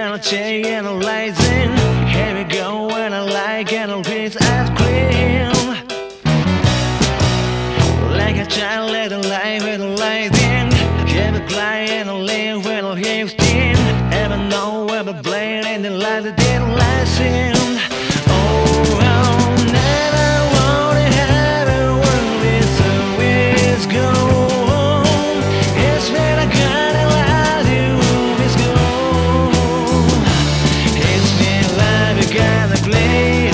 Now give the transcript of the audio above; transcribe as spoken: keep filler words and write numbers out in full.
energy analyzing. Here we go when I like and I'll ice cream. Like a child let a life with a light in. Keep it flying and I'll live when I'll hear steam. Ever know ever blade in the light that didn't last in. Oh, I'll never want to have a world it's always go. It's when I gotta lie to it's go. It's me life you gotta play.